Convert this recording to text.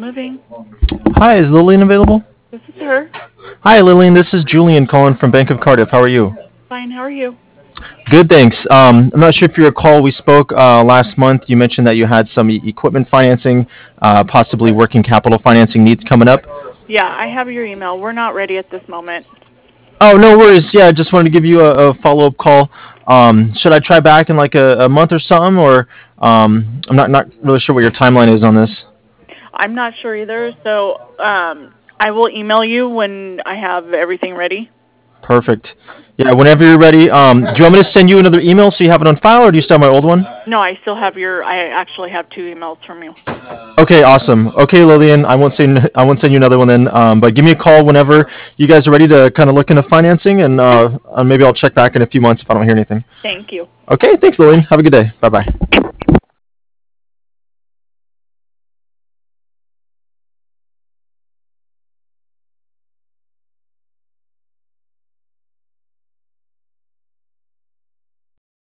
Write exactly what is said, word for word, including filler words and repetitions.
Moving. Hi, is Lillian available? This is her. Hi, Lillian. This is Julian calling from Bank of Cardiff. How are you? Fine, how are you? Good, thanks. Um, I'm not sure if you recall, we spoke uh, last month. You mentioned that you had some e- equipment financing, uh, possibly working capital financing needs coming up. Yeah, I have your email. We're not ready at this moment. Oh, no worries. Yeah, I just wanted to give you a, a follow-up call. Um, should I try back in like a, a month or something, or um, I'm not not really sure what your timeline is on this. I'm not sure either, so um, I will email you when I have everything ready. Perfect. Yeah, whenever you're ready. Um, do you want me to send you another email so you have it on file, or do you still have my old one? No, I still have your. I actually have two emails from you. Okay, awesome. Okay, Lillian, I won't send I won't send you another one then. Um, but give me a call whenever you guys are ready to kind of look into financing, and uh, uh, maybe I'll check back in a few months if I don't hear anything. Thank you. Okay, thanks, Lillian. Have a good day. Bye bye.